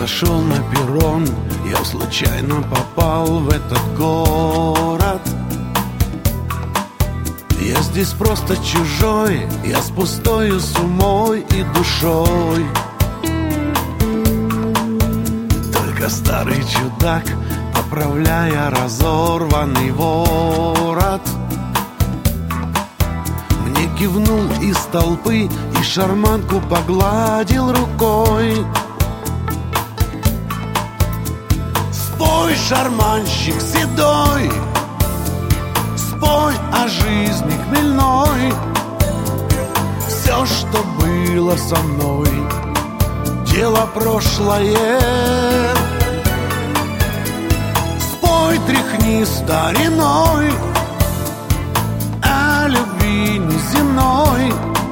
зашел на перрон, я случайно попал в этот город. Я здесь просто чужой, я с пустою сумой и душой. Только старый чудак, поправляя разорванный ворот, мне кивнул из толпы и шарманку погладил рукой. Спой, шарманщик седой, спой о жизни хмельной. Все, что было со мной, дело прошлое. Спой, тряхни стариной о любви неземной.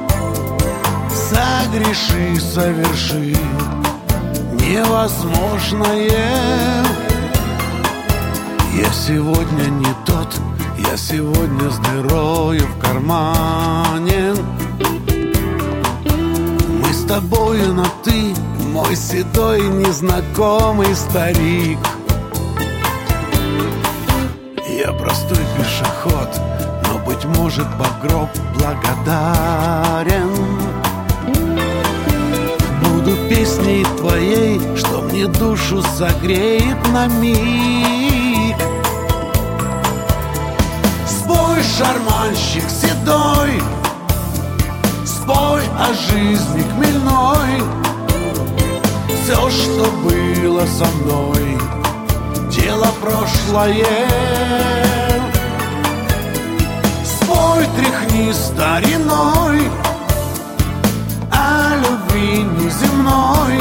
Согреши, соверши невозможное. Я сегодня не тот, я сегодня с дырою в кармане. Мы с тобою на «ты», мой седой незнакомый старик. Я простой пешеход, но, быть может, Бог гроб благодарен. Буду песней твоей, что мне душу согреет на миг. Спой, шарманщик седой, спой о жизни хмельной. Все, что было со мной, дело прошлое. Спой, тряхни стариной о любви неземной.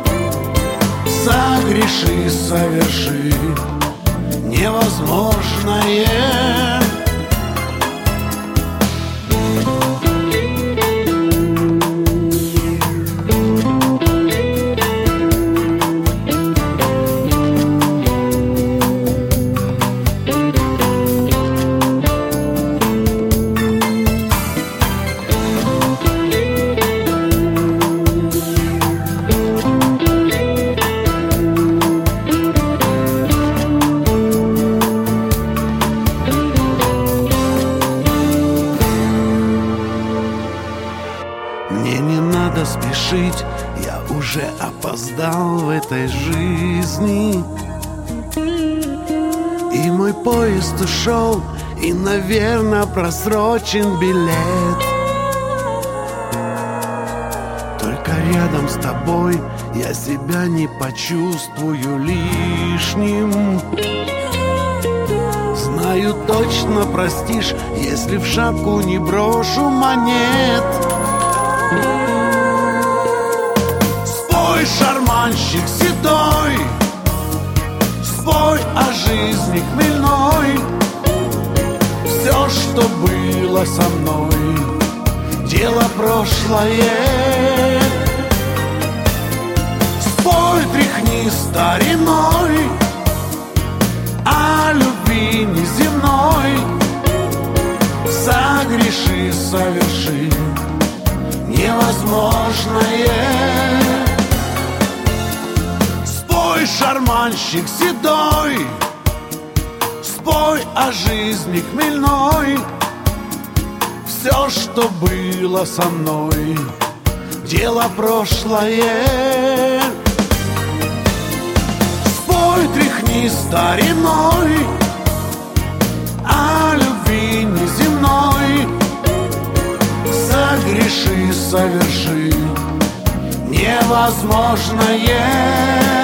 Согреши, соверши невозможное. Мне не надо спешить, я уже опоздал в этой жизни. И мой поезд ушел, и, наверное, просрочен билет. Только рядом с тобой я себя не почувствую лишним. Знаю, точно простишь, если в шапку не брошу монет. Спой, шарманщик седой, спой о жизни хмельной. Все, что было со мной, дело прошлое. Спой, тряхни стариной о любви неземной. Согреши, соверши невозможное. Спой, шарманщик седой, спой о жизни хмельной. Все, что было со мной, дело прошлое. Спой, тряхни стариной о любви неземной. Согреши, соверши невозможное.